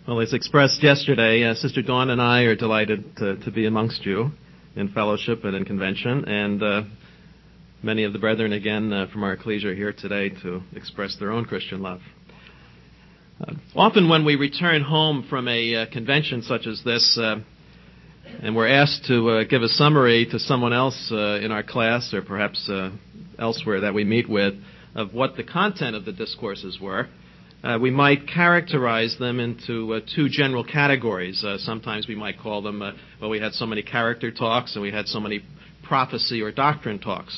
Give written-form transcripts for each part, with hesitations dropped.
Well, as expressed yesterday, Sister Dawn and I are delighted to be amongst you in fellowship and in convention, and many of the brethren again from our ecclesia are here today to express their own Christian love. Often when we return home from a convention such as this, and we're asked to give a summary to someone else in our class or perhaps elsewhere that we meet with of what the content of the discourses were, we might characterize them into two general categories. Sometimes we might call them, we had so many character talks and we had so many prophecy or doctrine talks.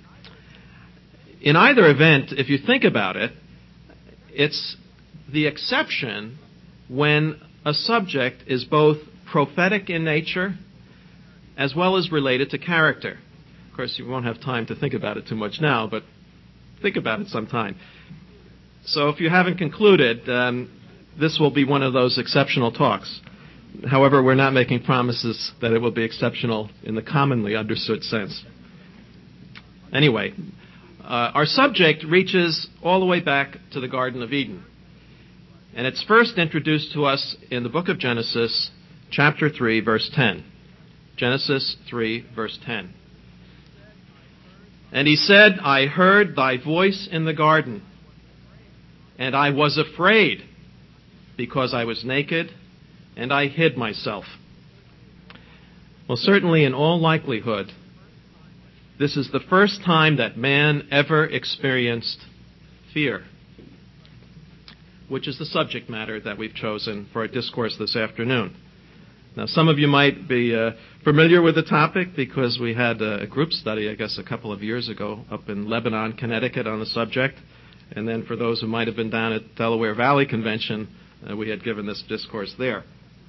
In either event, if you think about it, it's the exception when a subject is both prophetic in nature as well as related to character. Of course, you won't have time to think about it too much now, but think about it sometime. So if you haven't concluded, this will be one of those exceptional talks. However, we're not making promises that it will be exceptional in the commonly understood sense. Anyway, our subject reaches all the way back to the Garden of Eden. And it's first introduced to us in the book of Genesis, chapter 3, verse 10. Genesis 3, verse 10. And he said, I heard thy voice in the garden, and I was afraid, because I was naked, and I hid myself. Well, certainly in all likelihood, this is the first time that man ever experienced fear, which is the subject matter that we've chosen for our discourse this afternoon. Now, some of you might be familiar with the topic because we had a group study, I guess, a couple of years ago up in Lebanon, Connecticut on the subject. And then for those who might have been down at Delaware Valley Convention, we had given this discourse there.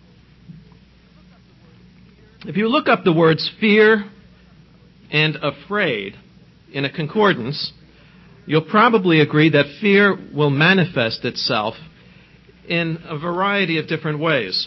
If you look up the words fear and afraid in a concordance, you'll probably agree that fear will manifest itself in a variety of different ways.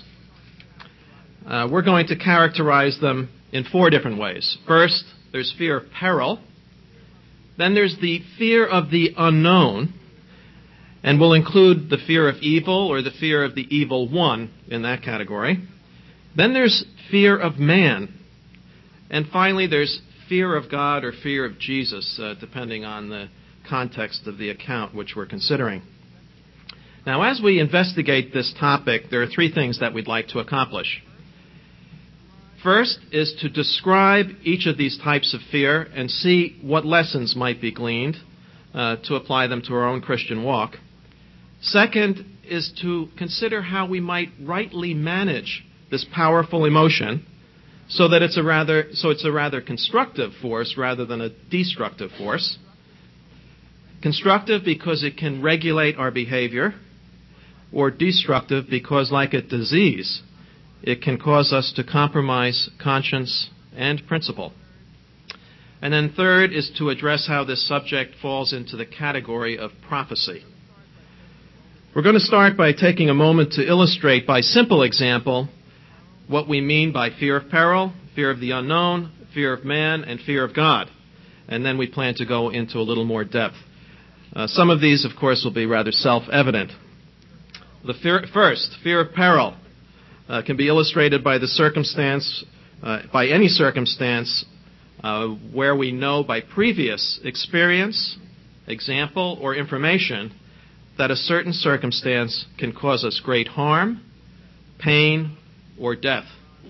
We're going to characterize them in four different ways. First, there's fear of peril. Then there's the fear of the unknown, and we'll include the fear of evil or the fear of the evil one in that category. Then there's fear of man. And finally, there's fear of God or fear of Jesus, depending on the context of the account which we're considering. Now, as we investigate this topic, there are three things that we'd like to accomplish. First is to describe each of these types of fear and see what lessons might be gleaned to apply them to our own Christian walk. Second is to consider how we might rightly manage this powerful emotion so that it's a rather constructive force rather than a destructive force. Constructive because it can regulate our behavior, or destructive because, like a disease, it can cause us to compromise conscience and principle. And then third is to address how this subject falls into the category of prophecy. We're going to start by taking a moment to illustrate by simple example what we mean by fear of peril, fear of the unknown, fear of man, and fear of God. And then we plan to go into a little more depth. Some of these, of course, will be rather self-evident. First, fear of peril. Can be illustrated by the circumstance, by any circumstance where we know by previous experience, example, or information that a certain circumstance can cause us great harm, pain, or death.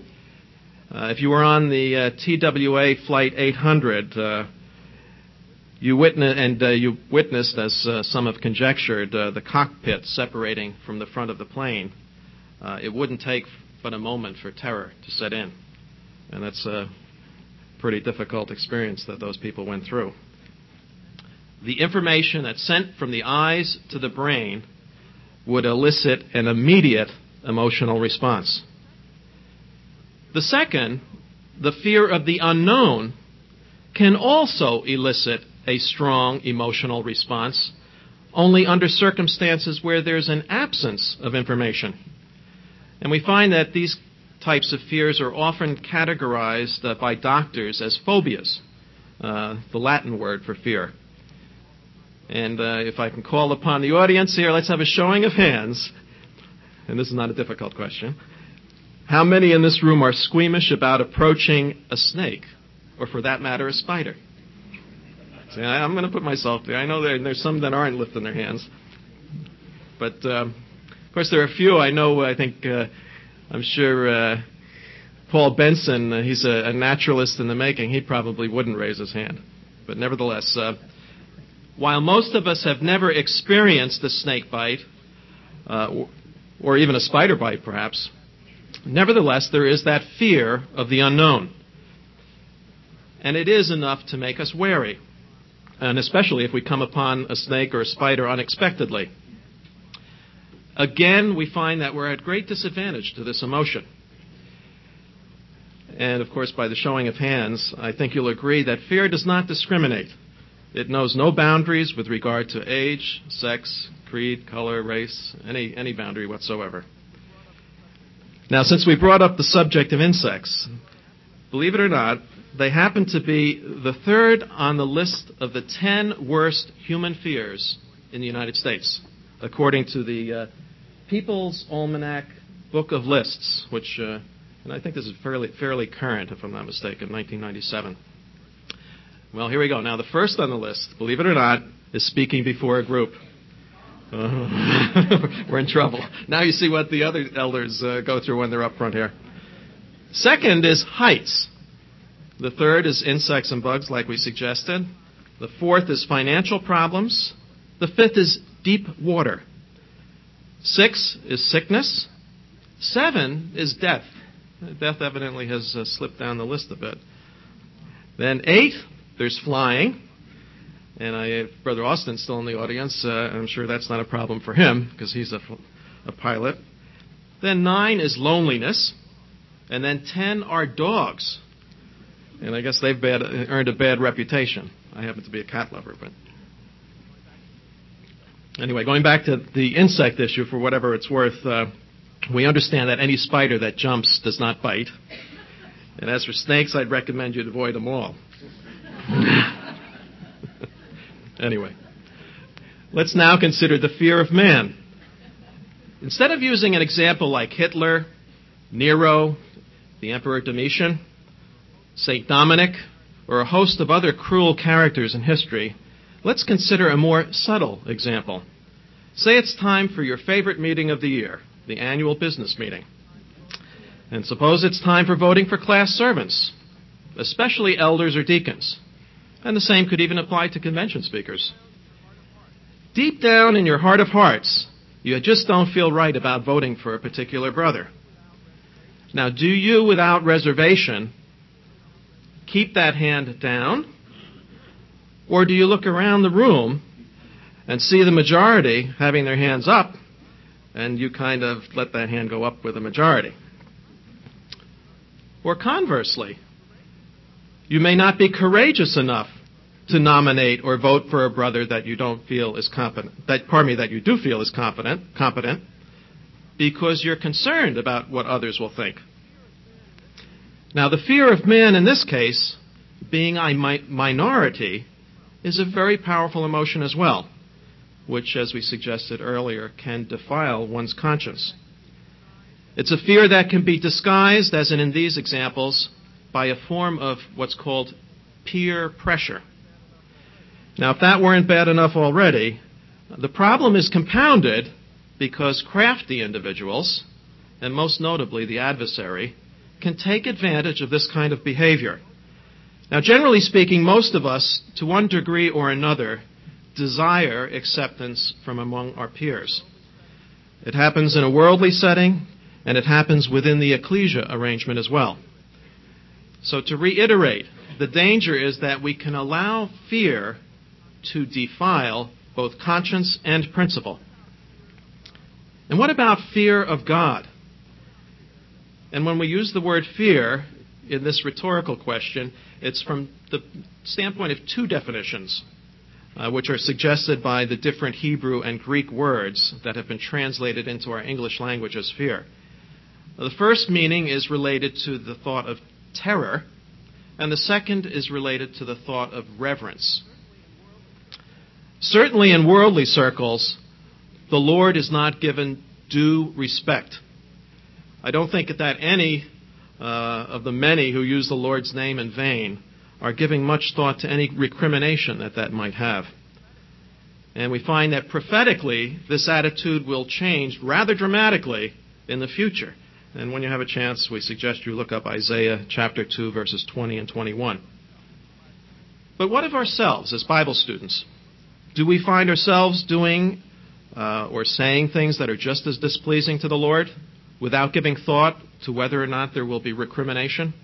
If you were on the TWA Flight 800, you witnessed, as some have conjectured, the cockpit separating from the front of the plane. It wouldn't take but a moment for terror to set in. And that's a pretty difficult experience that those people went through. The information that's sent from the eyes to the brain would elicit an immediate emotional response. The second, the fear of the unknown, can also elicit a strong emotional response, only under circumstances where there's an absence of information. And we find that these types of fears are often categorized by doctors as phobias, the Latin word for fear. And if I can call upon the audience here, let's have a showing of hands. and this is not a difficult question, how many in this room are squeamish about approaching a snake, or for that matter, a spider? See, I'm going to put myself there. I know there's some that aren't lifting their hands. But, of course, there are a few. I'm sure Paul Benson, he's a naturalist in the making. He probably wouldn't raise his hand. But nevertheless, while most of us have never experienced a snake bite, or even a spider bite, perhaps, nevertheless, there is that fear of the unknown. And it is enough to make us wary, and especially if we come upon a snake or a spider unexpectedly. Again, we find that we're at great disadvantage to this emotion. And, of course, by the showing of hands, I think you'll agree that fear does not discriminate. It knows no boundaries with regard to age, sex, creed, color, race, any boundary whatsoever. Now, since we brought up the subject of insects, believe it or not, they happen to be the third on the list of the 10 worst human fears in the United States, according to the People's Almanac Book of Lists, which, and I think this is fairly current, if I'm not mistaken, 1997. Well, here we go. Now, the first on the list, believe it or not, is speaking before a group. We're in trouble. Now you see what the other elders go through when they're up front here. Second is heights. The third is insects and bugs, like we suggested. The fourth is financial problems. The fifth is deep water. 6 is sickness. 7 is death. Death evidently has slipped down the list a bit. Then 8, there's flying. And if Brother Austin's still in the audience, I'm sure that's not a problem for him, because he's a pilot. Then 9 is loneliness. And then 10 are dogs. And I guess they've earned a bad reputation. I happen to be a cat lover, but... Anyway, going back to the insect issue, for whatever it's worth, we understand that any spider that jumps does not bite. And as for snakes, I'd recommend you avoid them all. Anyway, let's now consider the fear of man. Instead of using an example like Hitler, Nero, the Emperor Domitian, St. Dominic, or a host of other cruel characters in history, let's consider a more subtle example. Say it's time for your favorite meeting of the year, the annual business meeting. And suppose it's time for voting for class servants, especially elders or deacons. And the same could even apply to convention speakers. Deep down in your heart of hearts, you just don't feel right about voting for a particular brother. Now, do you, without reservation, keep that hand down? Or do you look around the room and see the majority having their hands up, and you kind of let that hand go up with the majority? Or conversely, you may not be courageous enough to nominate or vote for a brother that you don't feel is competent, that you do feel is competent, because you're concerned about what others will think. Now, the fear of man in this case, being a minority, is a very powerful emotion as well, which, as we suggested earlier, can defile one's conscience. It's a fear that can be disguised, as in these examples, by a form of what's called peer pressure. Now, if that weren't bad enough already, the problem is compounded because crafty individuals, and most notably the adversary, can take advantage of this kind of behavior. Now, generally speaking, most of us, to one degree or another, desire acceptance from among our peers. It happens in a worldly setting, and it happens within the ecclesia arrangement as well. So to reiterate, the danger is that we can allow fear to defile both conscience and principle. And what about fear of God? And when we use the word fear in this rhetorical question, it's from the standpoint of two definitions, which are suggested by the different Hebrew and Greek words that have been translated into our English language as fear. The first meaning is related to the thought of terror, and the second is related to the thought of reverence. Certainly in worldly circles, the Lord is not given due respect. I don't think that any of the many who use the Lord's name in vain are giving much thought to any recrimination that might have. And we find that prophetically, this attitude will change rather dramatically in the future. And when you have a chance, we suggest you look up Isaiah chapter 2, verses 20 and 21. But what of ourselves as Bible students? Do we find ourselves doing or saying things that are just as displeasing to the Lord without giving thought to whether or not there will be recrimination?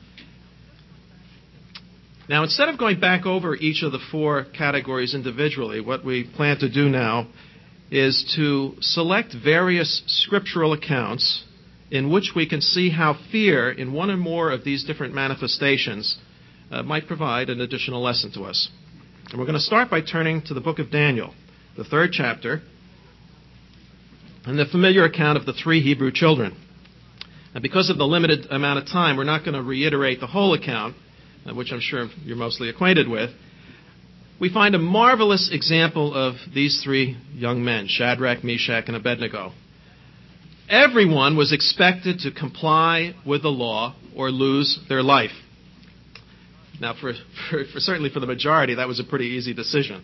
Now, instead of going back over each of the four categories individually, what we plan to do now is to select various scriptural accounts in which we can see how fear in one or more of these different manifestations might provide an additional lesson to us. And we're going to start by turning to the book of Daniel, the 3rd chapter, and the familiar account of the 3 Hebrew children. And because of the limited amount of time, we're not going to reiterate the whole account, which I'm sure you're mostly acquainted with. We find a marvelous example of these 3 young men, Shadrach, Meshach, and Abednego. Everyone was expected to comply with the law or lose their life. Now, certainly for the majority, that was a pretty easy decision.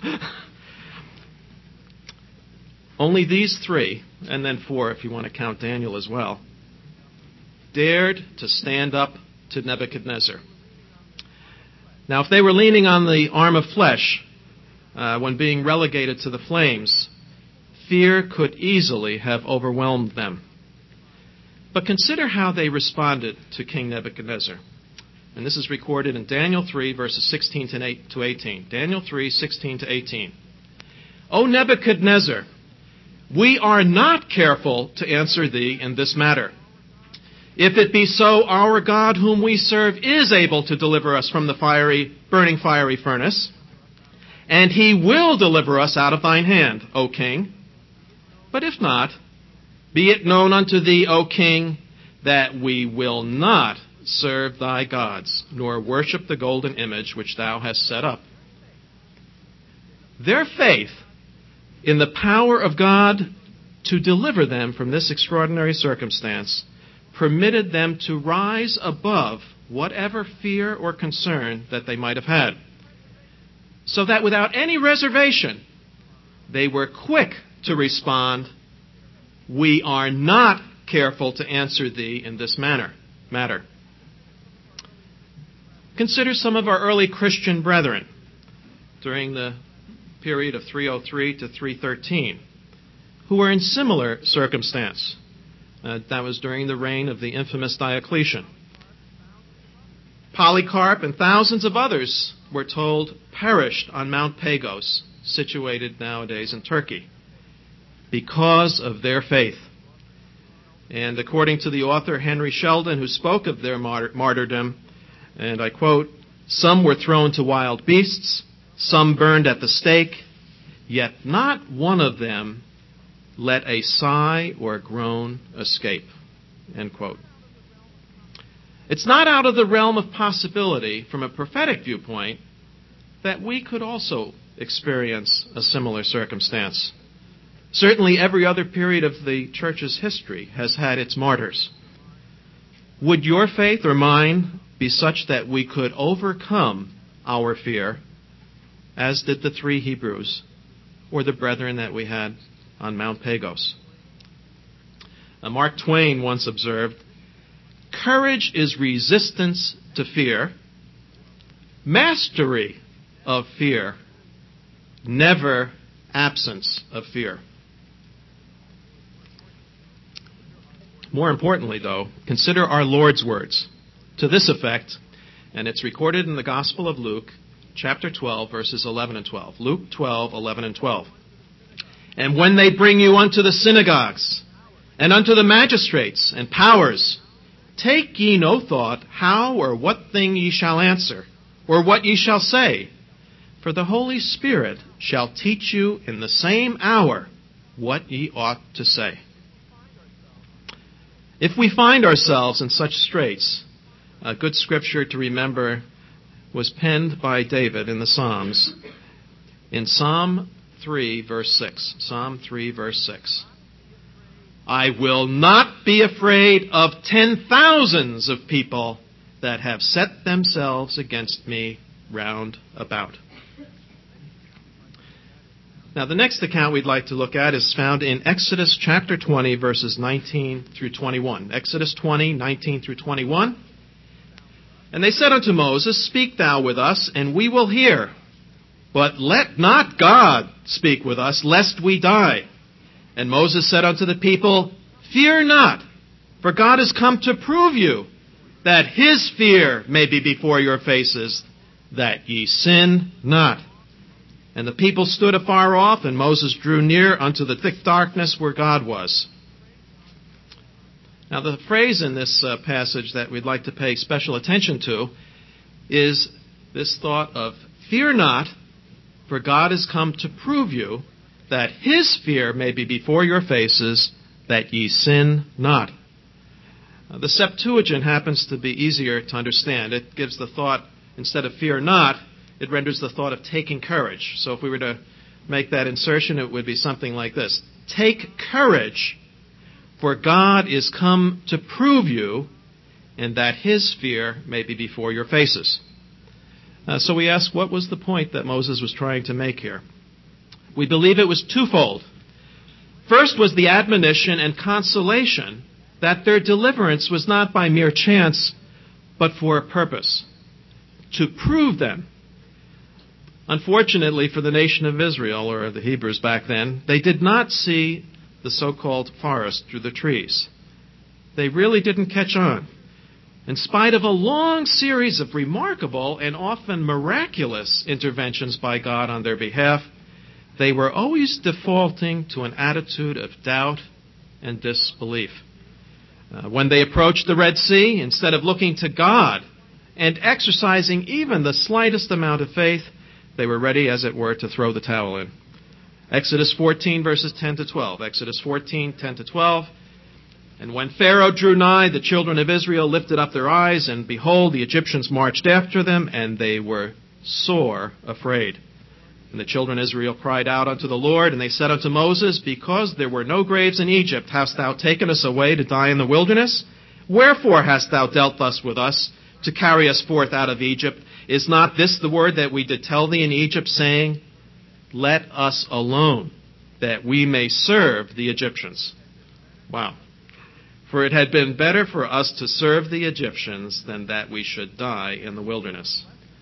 Only these 3, and then 4 if you want to count Daniel as well, dared to stand up to Nebuchadnezzar. Now, if they were leaning on the arm of flesh when being relegated to the flames, fear could easily have overwhelmed them. But consider how they responded to King Nebuchadnezzar. And this is recorded in Daniel 3, verses 16 to 18. Daniel 3, 16 to 18. O Nebuchadnezzar, we are not careful to answer thee in this matter. If it be so, our God whom we serve is able to deliver us from the burning fiery furnace, and he will deliver us out of thine hand, O king. But if not, be it known unto thee, O king, that we will not serve thy gods, nor worship the golden image which thou hast set up. Their faith in the power of God to deliver them from this extraordinary circumstance permitted them to rise above whatever fear or concern that they might have had, so that without any reservation, they were quick to respond, we are not careful to answer thee in this matter. Consider some of our early Christian brethren during the period of 303 to 313 who were in similar circumstance. That was during the reign of the infamous Diocletian. Polycarp and thousands of others, we're told, perished on Mount Pagos, situated nowadays in Turkey, because of their faith. And according to the author Henry Sheldon, who spoke of their martyrdom, and I quote, some were thrown to wild beasts, some burned at the stake, yet not one of them let a sigh or a groan escape, end quote. It's not out of the realm of possibility from a prophetic viewpoint that we could also experience a similar circumstance. Certainly every other period of the church's history has had its martyrs. Would your faith or mine be such that we could overcome our fear, as did the 3 Hebrews, or the brethren that we had on Mount Pagos? Mark Twain once observed, courage is resistance to fear, mastery of fear, never absence of fear. More importantly, though, consider our Lord's words to this effect, and it's recorded in the Gospel of Luke, chapter 12, verses 11 and 12. Luke 12, 11 and 12. And when they bring you unto the synagogues, and unto the magistrates and powers, take ye no thought how or what thing ye shall answer, or what ye shall say, for the Holy Spirit shall teach you in the same hour what ye ought to say. If we find ourselves in such straits, a good scripture to remember was penned by David in the Psalms, in Psalm 3, verse 6. Psalm 3, verse 6. I will not be afraid of 10,000s of people that have set themselves against me round about. Now, the next account we'd like to look at is found in Exodus chapter 20, verses 19 through 21. Exodus 20, 19 through 21. And they said unto Moses, Speak thou with us, and we will hear. But let not God speak with us, lest we die. And Moses said unto the people, Fear not, for God is come to prove you, that his fear may be before your faces, that ye sin not. And the people stood afar off, and Moses drew near unto the thick darkness where God was. Now, the phrase in this passage that we'd like to pay special attention to is this thought of, Fear not, for God is come to prove you, that his fear may be before your faces, that ye sin not. The Septuagint happens to be easier to understand. It gives the thought, instead of fear not, it renders the thought of taking courage. So if we were to make that insertion, it would be something like this. Take courage, for God is come to prove you, and that his fear may be before your faces. So we ask, what was the point that Moses was trying to make here? We believe it was twofold. First was the admonition and consolation that their deliverance was not by mere chance, but for a purpose, to prove them. Unfortunately for the nation of Israel, or the Hebrews back then, they did not see the so-called forest through the trees. They really didn't catch on. In spite of a long series of remarkable and often miraculous interventions by God on their behalf, they were always defaulting to an attitude of doubt and disbelief. When they approached the Red Sea, instead of looking to God and exercising even the slightest amount of faith, they were ready, as it were, to throw the towel in. Exodus 14, verses 10 to 12. Exodus 14, 10 to 12. And when Pharaoh drew nigh, the children of Israel lifted up their eyes, and behold, the Egyptians marched after them, and they were sore afraid. And the children of Israel cried out unto the Lord, and they said unto Moses, Because there were no graves in Egypt, hast thou taken us away to die in the wilderness? Wherefore hast thou dealt thus with us, to carry us forth out of Egypt? Is not this the word that we did tell thee in Egypt, saying, Let us alone, that we may serve the Egyptians? Wow. For it had been better for us to serve the Egyptians than that we should die in the wilderness.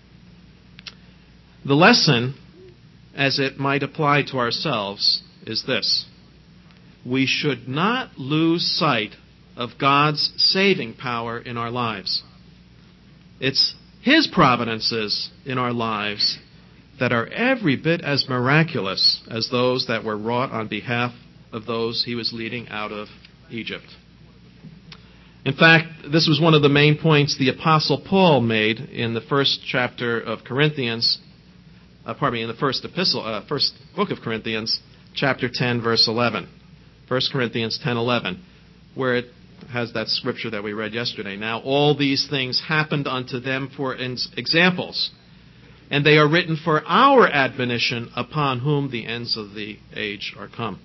The lesson, as it might apply to ourselves, is this. We should not lose sight of God's saving power in our lives. It's his providences in our lives that are every bit as miraculous as those that were wrought on behalf of those he was leading out of Egypt. In fact, this was one of the main points the Apostle Paul made in the first chapter of Corinthians, in the first book of Corinthians, chapter 10, verse 11. 1 Corinthians 10:11, where it has that scripture that we read yesterday. Now all these things happened unto them for examples, and they are written for our admonition, upon whom the ends of the age are come.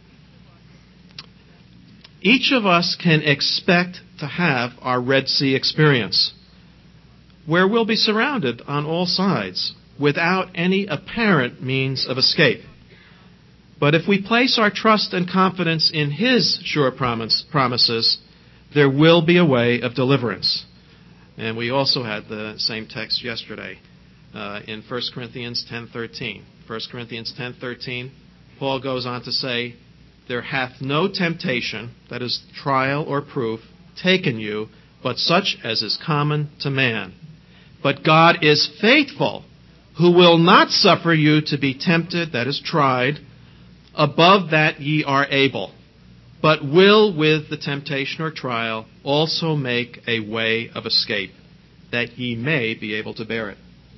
Each of us can expect to have our Red Sea experience, where we'll be surrounded on all sides without any apparent means of escape. But if we place our trust and confidence in his sure promises, there will be a way of deliverance. And we also had the same text yesterday in 1 Corinthians 10:13. 1 Corinthians 10:13, Paul goes on to say, There hath no temptation, that is trial or proof, taken you, but such as is common to man. But God is faithful, who will not suffer you to be tempted, that is tried, above that ye are able, but will with the temptation or trial also make a way of escape, that ye may be able to bear it.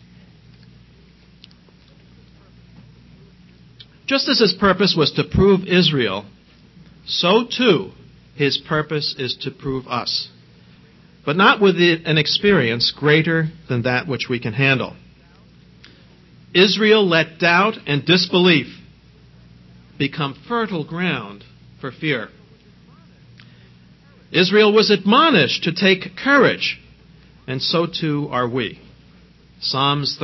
Just as his purpose was to prove Israel, so too his purpose is to prove us, but not with an experience greater than that which we can handle. Israel let doubt and disbelief become fertile ground for fear. Israel was admonished to take courage, and so too are we. Psalms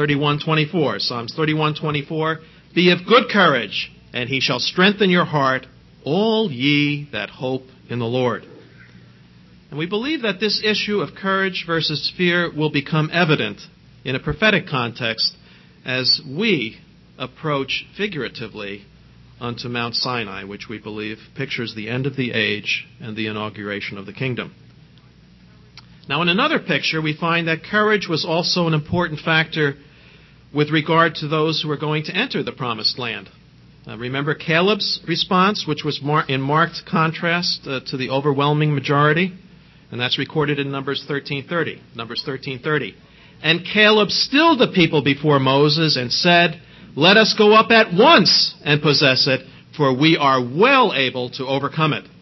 31:24, be of good courage, and he shall strengthen your heart, all ye that hope in the Lord. And we believe that this issue of courage versus fear will become evident in a prophetic context as we approach figuratively unto Mount Sinai, which we believe pictures the end of the age and the inauguration of the kingdom. Now, in another picture, we find that courage was also an important factor with regard to those who are going to enter the promised land. Remember Caleb's response, which was in marked contrast to the overwhelming majority, and that's recorded in Numbers 13:30. And Caleb stilled the people before Moses and said, let us go up at once and possess it, for we are well able to overcome it.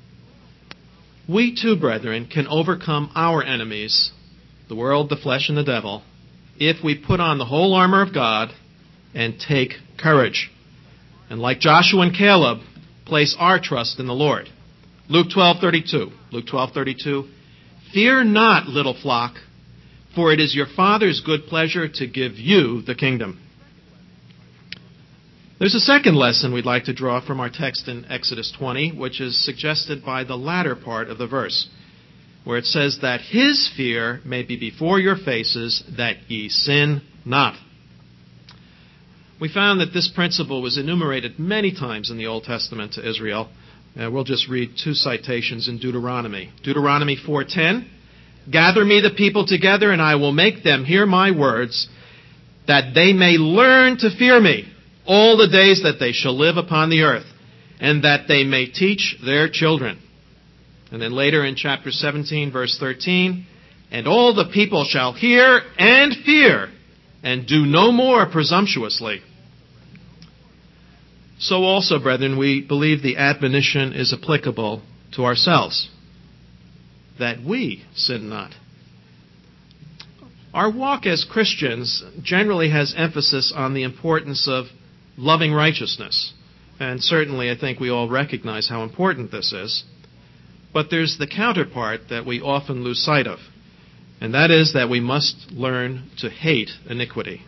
We too, brethren, can overcome our enemies, the world, the flesh, and the devil, if we put on the whole armor of God and take courage. And like Joshua and Caleb, place our trust in the Lord. Luke 12:32. Fear not, little flock, for it is your Father's good pleasure to give you the kingdom. There's a second lesson we'd like to draw from our text in Exodus 20, which is suggested by the latter part of the verse, where it says that his fear may be before your faces, that ye sin not. We found that this principle was enumerated many times in the Old Testament to Israel. We'll just read two citations in Deuteronomy. Deuteronomy 4:10, gather me the people together, and I will make them hear my words, that they may learn to fear me all the days that they shall live upon the earth, and that they may teach their children. And then later in chapter 17, verse 13, and all the people shall hear and fear, and do no more presumptuously. So also, brethren, we believe the admonition is applicable to ourselves, that we sin not. Our walk as Christians generally has emphasis on the importance of loving righteousness. And certainly I think we all recognize how important this is. But there's the counterpart that we often lose sight of. And that is that we must learn to hate iniquity.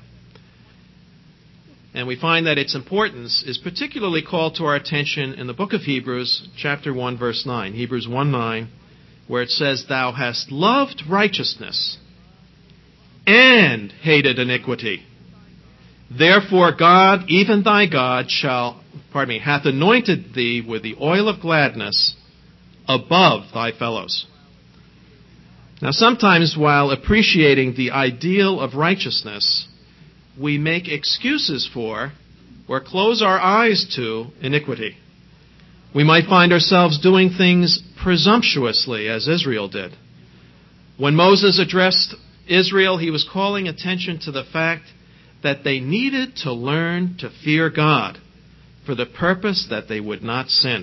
And we find that its importance is particularly called to our attention in the book of Hebrews, chapter 1, verse 9. Hebrews 1:9, where it says, thou hast loved righteousness and hated iniquity. Therefore God, even thy God, hath anointed thee with the oil of gladness above thy fellows. Now sometimes while appreciating the ideal of righteousness, we make excuses for or close our eyes to iniquity. We might find ourselves doing things presumptuously, as Israel did. When Moses addressed Israel, he was calling attention to the fact that they needed to learn to fear God for the purpose that they would not sin.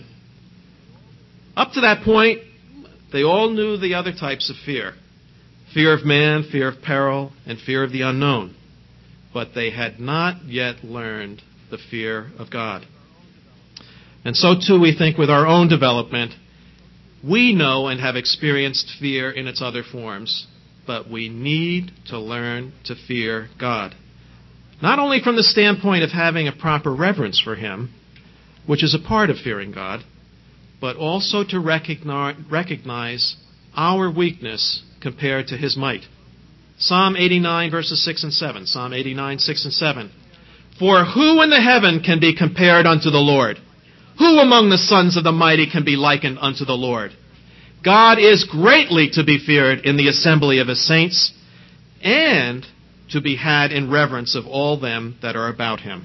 Up to that point, they all knew the other types of fear. Fear of man, fear of peril, and fear of the unknown. But they had not yet learned the fear of God. And so too we think with our own development, we know and have experienced fear in its other forms, but we need to learn to fear God. Not only from the standpoint of having a proper reverence for Him, which is a part of fearing God, but also to recognize our weakness compared to His might. Psalm 89, verses 6 and 7. Psalm 89, 6 and 7. For who in the heaven can be compared unto the Lord? Who among the sons of the mighty can be likened unto the Lord? God is greatly to be feared in the assembly of His saints, and to be had in reverence of all them that are about Him.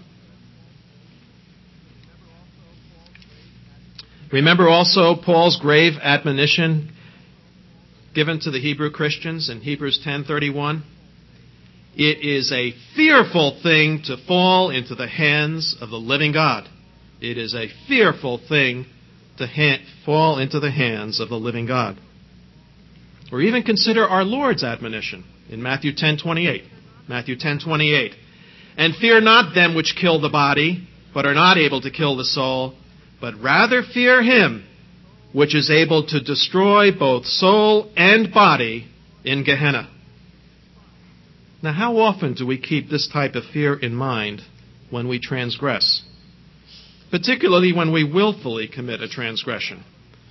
Remember also Paul's grave admonition given to the Hebrew Christians in Hebrews 10:31. It is a fearful thing to fall into the hands of the living God. It is a fearful thing to fall into the hands of the living God. Or even consider our Lord's admonition in Matthew 10:28. Matthew 10:28. And fear not them which kill the body, but are not able to kill the soul, but rather fear Him which is able to destroy both soul and body in Gehenna. Now, how often do we keep this type of fear in mind when we transgress? Particularly when we willfully commit a transgression.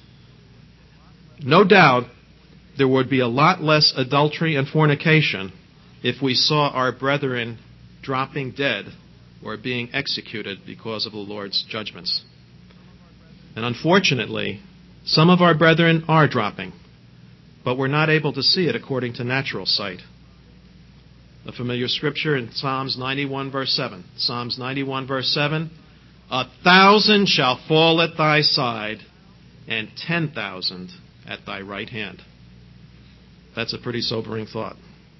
No doubt there would be a lot less adultery and fornication if we saw our brethren dropping dead or being executed because of the Lord's judgments. And unfortunately, some of our brethren are dropping, but we're not able to see it according to natural sight. A familiar scripture in Psalms 91 verse 7. Psalms 91 verse 7, 1,000 shall fall at thy side, and 10,000 at thy right hand. That's a pretty sobering thought.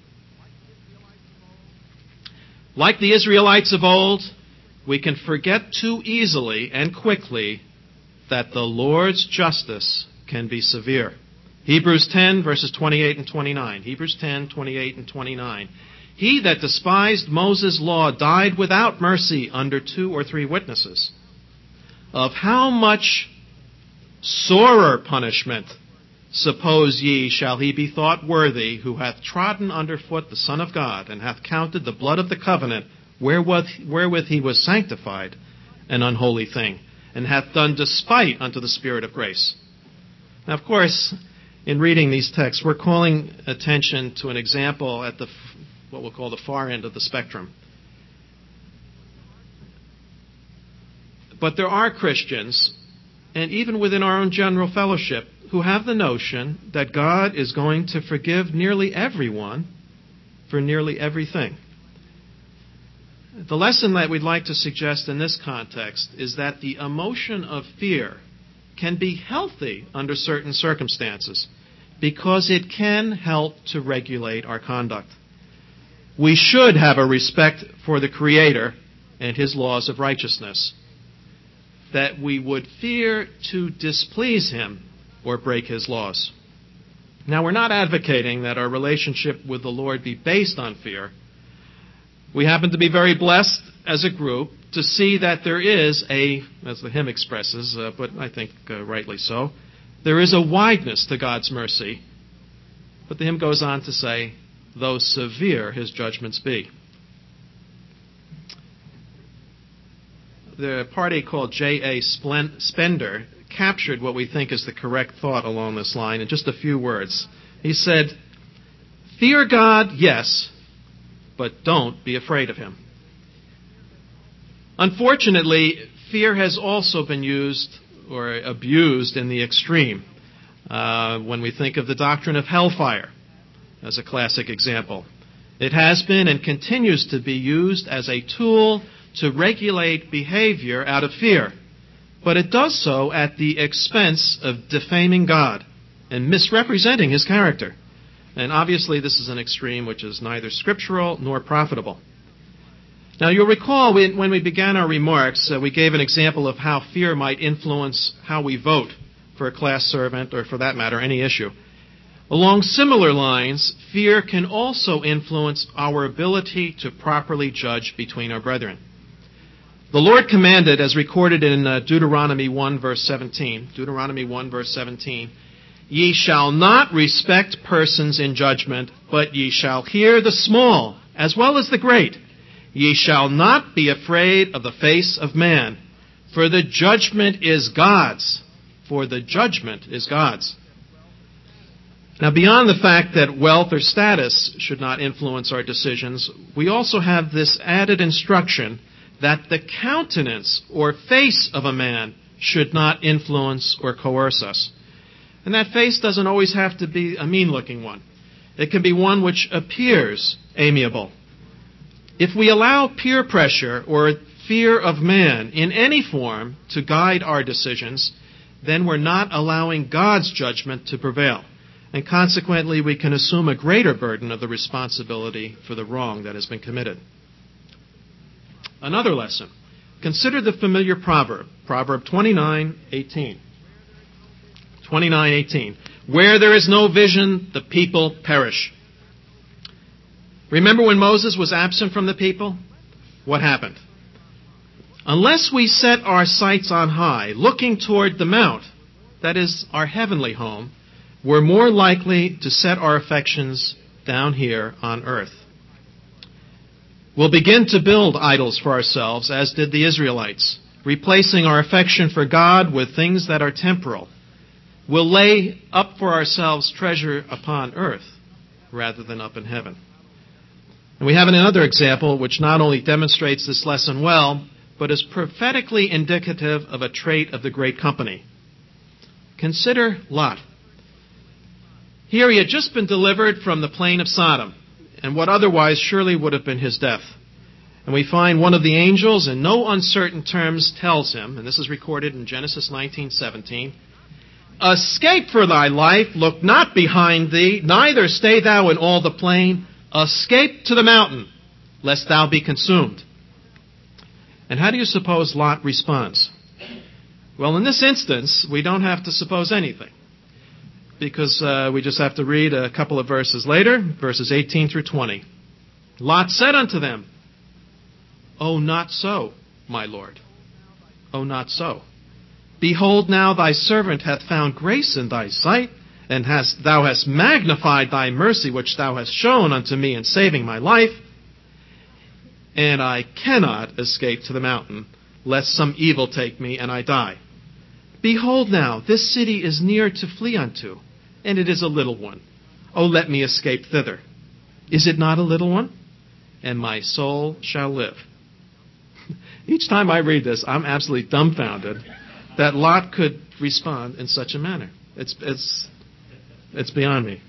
Like the Israelites of old, we can forget too easily and quickly that the Lord's justice can be severe. Hebrews 10, verses 28 and 29. Hebrews 10, 28 and 29. He that despised Moses' law died without mercy under 2 or 3 witnesses. Of how much sorer punishment, suppose ye, shall he be thought worthy, who hath trodden under foot the Son of God, and hath counted the blood of the covenant, wherewith he was sanctified, an unholy thing, and hath done despite unto the Spirit of grace. Now, of course, in reading these texts, we're calling attention to an example at what we'll call the far end of the spectrum. But there are Christians, and even within our own general fellowship, who have the notion that God is going to forgive nearly everyone for nearly everything. The lesson that we'd like to suggest in this context is that the emotion of fear can be healthy under certain circumstances because it can help to regulate our conduct. We should have a respect for the Creator and His laws of righteousness, that we would fear to displease Him or break His laws. Now, we're not advocating that our relationship with the Lord be based on fear. We happen to be very blessed as a group to see that there is as the hymn expresses, but I think rightly so, there is a wideness to God's mercy. But the hymn goes on to say, though severe His judgments be. The party called J.A. Spender captured what we think is the correct thought along this line in just a few words. He said, fear God, yes, but don't be afraid of Him. Unfortunately, fear has also been used or abused in the extreme. When we think of the doctrine of hellfire as a classic example, it has been and continues to be used as a tool to regulate behavior out of fear. But it does so at the expense of defaming God and misrepresenting His character. And obviously this is an extreme which is neither scriptural nor profitable. Now you'll recall when we began our remarks, we gave an example of how fear might influence how we vote for a class servant or for that matter any issue. Along similar lines, fear can also influence our ability to properly judge between our brethren. The Lord commanded, as recorded in Deuteronomy 1 verse 17, Deuteronomy 1 verse 17, ye shall not respect persons in judgment, but ye shall hear the small as well as the great. Ye shall not be afraid of the face of man, for the judgment is God's. For the judgment is God's. Now, beyond the fact that wealth or status should not influence our decisions, we also have this added instruction that the countenance or face of a man should not influence or coerce us. And that face doesn't always have to be a mean-looking one. It can be one which appears amiable. If we allow peer pressure or fear of man in any form to guide our decisions, then we're not allowing God's judgment to prevail. And consequently, we can assume a greater burden of the responsibility for the wrong that has been committed. Another lesson. Consider the familiar proverb, Proverb 29:18. 29:18. Where there is no vision, the people perish. Remember when Moses was absent from the people? What happened? Unless we set our sights on high, looking toward the mount, that is our heavenly home, we're more likely to set our affections down here on earth. We'll begin to build idols for ourselves, as did the Israelites, replacing our affection for God with things that are temporal. We'll lay up for ourselves treasure upon earth rather than up in heaven. And we have another example which not only demonstrates this lesson well, but is prophetically indicative of a trait of the great company. Consider Lot. Here he had just been delivered from the plain of Sodom, and what otherwise surely would have been his death. And we find one of the angels in no uncertain terms tells him, and this is recorded in Genesis 19:17, "Escape for thy life, look not behind thee, neither stay thou in all the plain. Escape to the mountain, lest thou be consumed." And how do you suppose Lot responds? Well, in this instance, we don't have to suppose anything, because we just have to read a couple of verses later, verses 18 through 20. Lot said unto them, "O not so, my Lord, O not so. Behold, now thy servant hath found grace in thy sight, and thou hast magnified thy mercy which thou hast shown unto me in saving my life. And I cannot escape to the mountain, lest some evil take me and I die. Behold now, this city is near to flee unto, and it is a little one. O let me escape thither. Is it not a little one? And my soul shall live." Each time I read this, I'm absolutely dumbfounded that Lot could respond in such a manner. It's beyond me.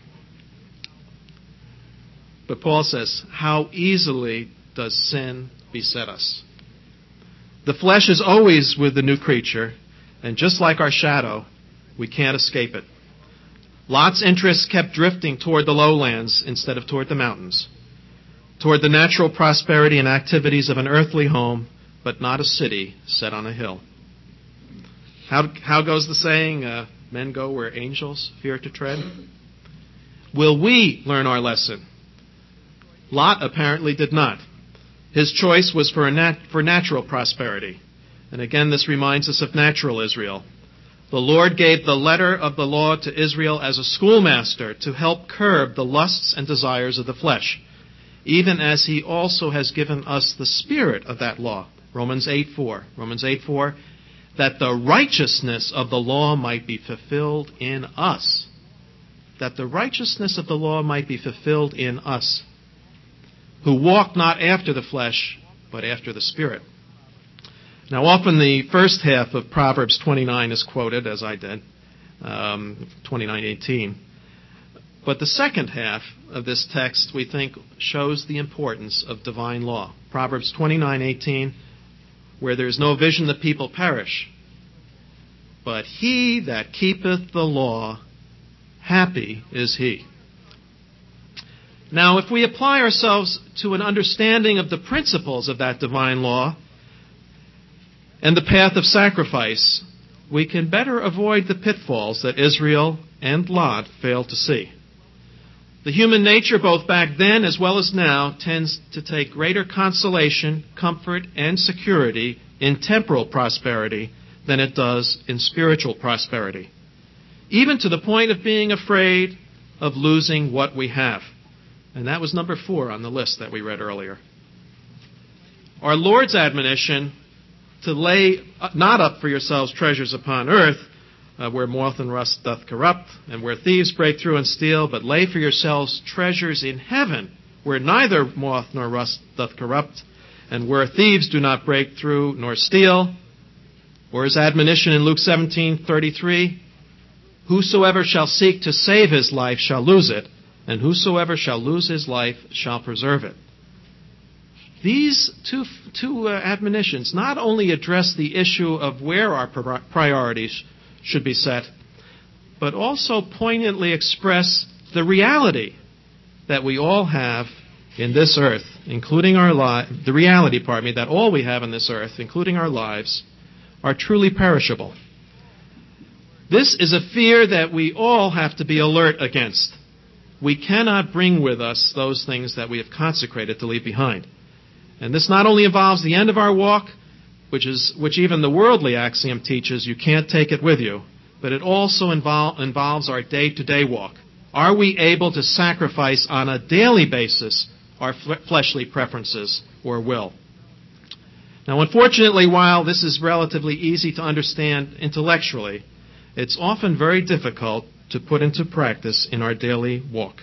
But Paul says, how easily does sin beset us? The flesh is always with the new creature, and just like our shadow, we can't escape it. Lot's interests kept drifting toward the lowlands instead of toward the mountains, toward the natural prosperity and activities of an earthly home, but not a city set on a hill. How goes the saying, men go where angels fear to tread? Will we learn our lesson? Lot apparently did not. His choice was for natural prosperity. And again, this reminds us of natural Israel. The Lord gave the letter of the law to Israel as a schoolmaster to help curb the lusts and desires of the flesh, even as he also has given us the spirit of that law. Romans 8:4, that the righteousness of the law might be fulfilled in us. That the righteousness of the law might be fulfilled in us, who walk not after the flesh, but after the Spirit. Now, often the first half of Proverbs 29 is quoted, as I did, 29:18. But the second half of this text, we think, shows the importance of divine law. Proverbs 29:18, where there is no vision, the people perish. But he that keepeth the law, happy is he. Now, if we apply ourselves to an understanding of the principles of that divine law and the path of sacrifice, we can better avoid the pitfalls that Israel and Lot failed to see. The human nature, both back then as well as now, tends to take greater consolation, comfort, and security in temporal prosperity than it does in spiritual prosperity, even to the point of being afraid of losing what we have. And that was number 4 on the list that we read earlier. Our Lord's admonition to lay not up for yourselves treasures upon earth, where moth and rust doth corrupt, and where thieves break through and steal, but lay for yourselves treasures in heaven, where neither moth nor rust doth corrupt, and where thieves do not break through nor steal. Or his admonition in Luke 17:33, whosoever shall seek to save his life shall lose it, and whosoever shall lose his life shall preserve it. These two admonitions not only address the issue of where our priorities should be set, but also poignantly express the reality that we all have in this earth, including our the reality, that all we have in this earth, including our lives, are truly perishable. This is a fear that we all have to be alert against. We cannot bring with us those things that we have consecrated to leave behind. And this not only involves the end of our walk, which even the worldly axiom teaches you can't take it with you, but it also involves our day-to-day walk. Are we able to sacrifice on a daily basis our fleshly preferences or will? Now, unfortunately, while this is relatively easy to understand intellectually, it's often very difficult to put into practice in our daily walk.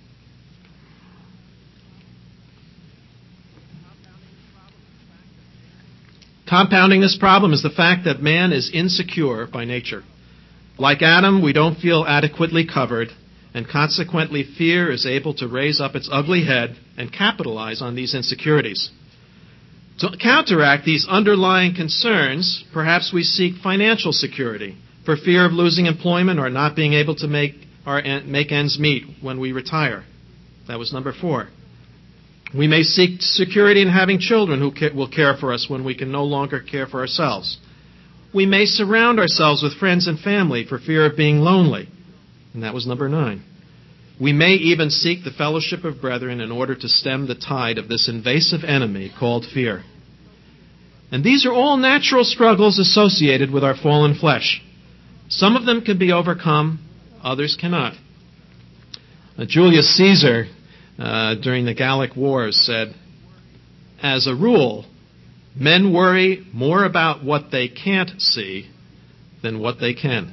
Compounding this problem is the fact that man is insecure by nature. Like Adam, we don't feel adequately covered, and consequently fear is able to raise up its ugly head and capitalize on these insecurities. To counteract these underlying concerns, perhaps we seek financial security for fear of losing employment or not being able to make ends meet when we retire. That was number 4. We may seek security in having children who will care for us when we can no longer care for ourselves. We may surround ourselves with friends and family for fear of being lonely. And that was number 9. We may even seek the fellowship of brethren in order to stem the tide of this invasive enemy called fear. And these are all natural struggles associated with our fallen flesh. Some of them can be overcome, others cannot. Julius Caesar, during the Gallic Wars, said, "As a rule, men worry more about what they can't see than what they can."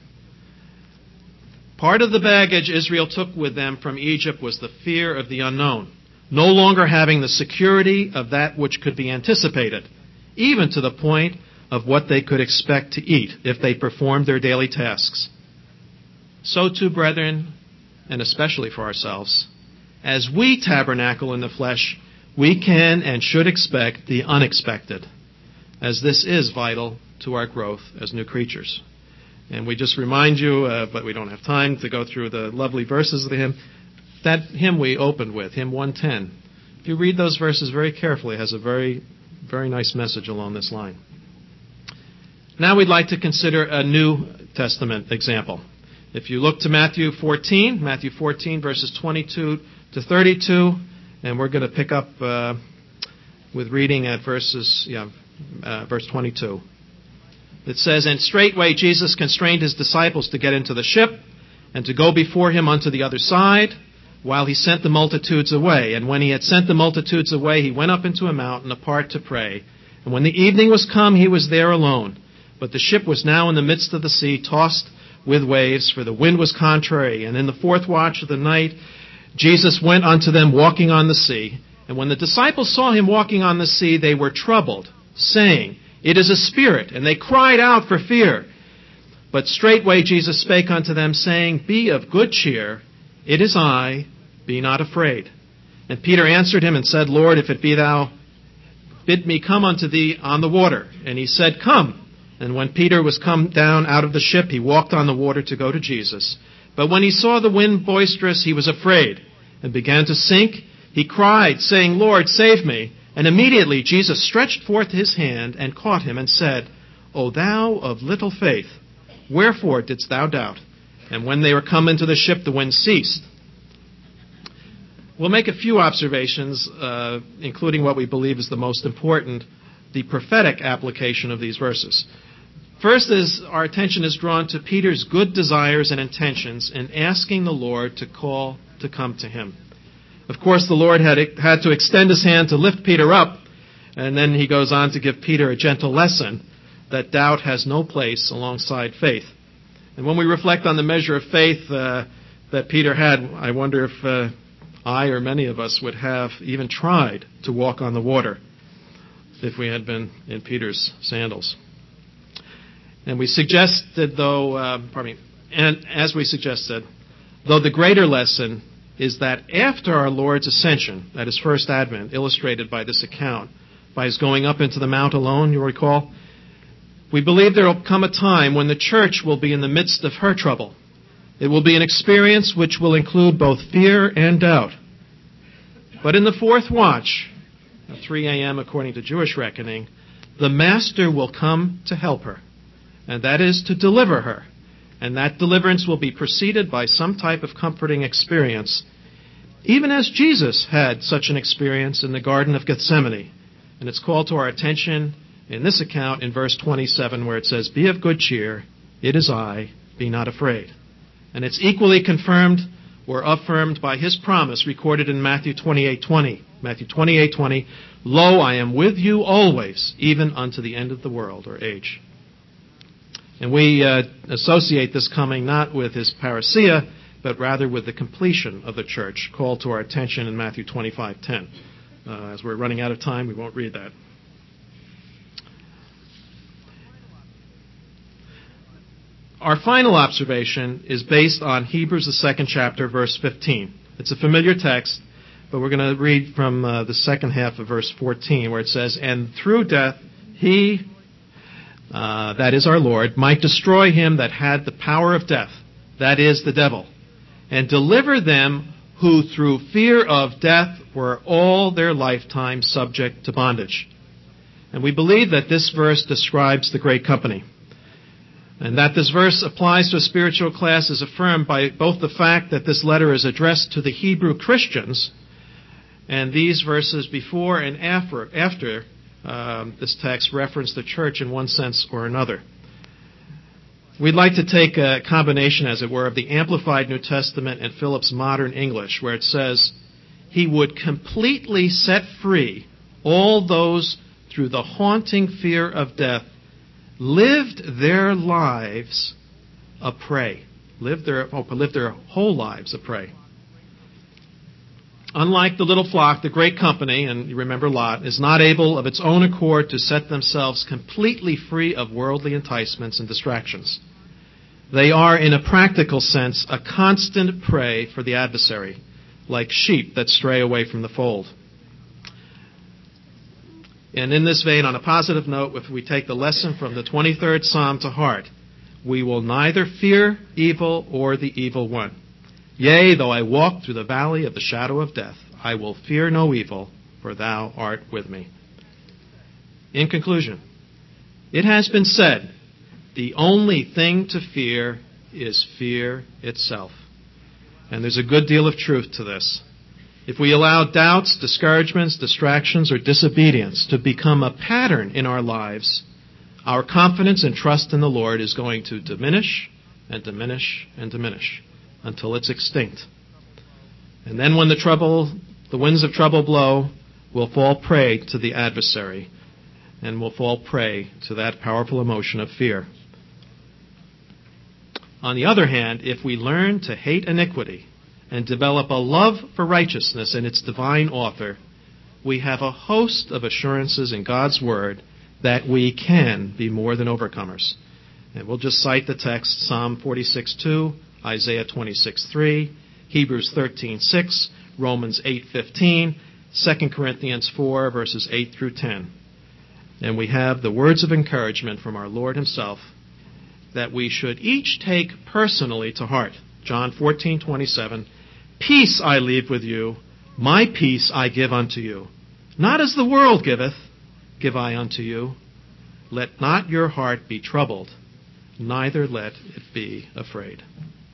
Part of the baggage Israel took with them from Egypt was the fear of the unknown, no longer having the security of that which could be anticipated, even to the point of what they could expect to eat if they performed their daily tasks. So too, brethren, and especially for ourselves, as we tabernacle in the flesh, we can and should expect the unexpected, as this is vital to our growth as new creatures. And we just remind you, but we don't have time to go through the lovely verses of the hymn. That hymn we opened with, hymn 110. If you read those verses very carefully, it has a very, very nice message along this line. Now we'd like to consider a New Testament example. If you look to Matthew 14 verses 22 to 32, and we're going to pick up with reading at verse 22. It says, "And straightway Jesus constrained his disciples to get into the ship, and to go before him unto the other side, while he sent the multitudes away. And when he had sent the multitudes away, he went up into a mountain apart to pray. And when the evening was come, he was there alone. But the ship was now in the midst of the sea, tossed with waves, for the wind was contrary. And in the 4th watch of the night, Jesus went unto them walking on the sea. And when the disciples saw him walking on the sea, they were troubled, saying, It is a spirit. And they cried out for fear. But straightway Jesus spake unto them, saying, Be of good cheer, it is I, be not afraid. And Peter answered him and said, Lord, if it be thou, bid me come unto thee on the water. And he said, Come. And when Peter was come down out of the ship, he walked on the water to go to Jesus. But when he saw the wind boisterous, he was afraid, and began to sink. He cried, saying, Lord, save me. And immediately Jesus stretched forth his hand and caught him and said, O thou of little faith, wherefore didst thou doubt? And when they were come into the ship, the wind ceased. We'll make a few observations, including what we believe is the most important, the prophetic application of these verses. First is our attention is drawn to Peter's good desires and intentions in asking the Lord to call to come to him. Of course, the Lord had to extend his hand to lift Peter up, and then he goes on to give Peter a gentle lesson that doubt has no place alongside faith. And when we reflect on the measure of faith that Peter had, I wonder if I or many of us would have even tried to walk on the water if we had been in Peter's sandals. And we suggested, as we suggested, though the greater lesson is that after our Lord's ascension, at his first advent, illustrated by this account, by his going up into the mount alone, you'll recall, we believe there will come a time when the church will be in the midst of her trouble. It will be an experience which will include both fear and doubt. But in the 4th watch, at 3 a.m. according to Jewish reckoning, the Master will come to help her, and that is to deliver her. And that deliverance will be preceded by some type of comforting experience, even as Jesus had such an experience in the Garden of Gethsemane. And it's called to our attention in this account in verse 27, where it says, Be of good cheer, it is I, be not afraid. And it's equally confirmed or affirmed by his promise recorded in Matthew 28:20. Matthew 28:20, "Lo, I am with you always, even unto the end of the world," or age. And we associate this coming not with his parousia, but rather with the completion of the church, called to our attention in Matthew 25:10. As we're running out of time, we won't read that. Our final observation is based on Hebrews, the 2nd chapter, verse 15. It's a familiar text, but we're going to read from the second half of verse 14, where it says, "And through death he, that is our Lord, might destroy him that had the power of death, that is the devil, and deliver them who through fear of death were all their lifetime subject to bondage." And we believe that this verse describes the great company. And that this verse applies to a spiritual class is affirmed by both the fact that this letter is addressed to the Hebrew Christians, and these verses before and after this text reference the church in one sense or another. We'd like to take a combination, as it were, of the Amplified New Testament and Phillips Modern English, where it says, "He would completely set free all those through the haunting fear of death lived their lives a prey." Lived their whole lives a prey. Unlike the little flock, the great company, and you remember Lot, is not able of its own accord to set themselves completely free of worldly enticements and distractions. They are, in a practical sense, a constant prey for the adversary, like sheep that stray away from the fold. And in this vein, on a positive note, if we take the lesson from the 23rd Psalm to heart, we will neither fear evil or the evil one. "Yea, though I walk through the valley of the shadow of death, I will fear no evil, for thou art with me." In conclusion, it has been said, the only thing to fear is fear itself. And there's a good deal of truth to this. If we allow doubts, discouragements, distractions, or disobedience to become a pattern in our lives, our confidence and trust in the Lord is going to diminish and diminish and diminish until it's extinct. And then when the winds of trouble blow, we'll fall prey to the adversary, and we'll fall prey to that powerful emotion of fear. On the other hand, if we learn to hate iniquity and develop a love for righteousness and its divine author, we have a host of assurances in God's Word that we can be more than overcomers. And we'll just cite the text, Psalm 46:2, Isaiah 26:3, Hebrews 13:6, Romans 8:15, 2 Corinthians 4, verses 8 through 10. And we have the words of encouragement from our Lord himself that we should each take personally to heart. John 14:27, "Peace I leave with you, my peace I give unto you. Not as the world giveth, give I unto you. Let not your heart be troubled, neither let it be afraid."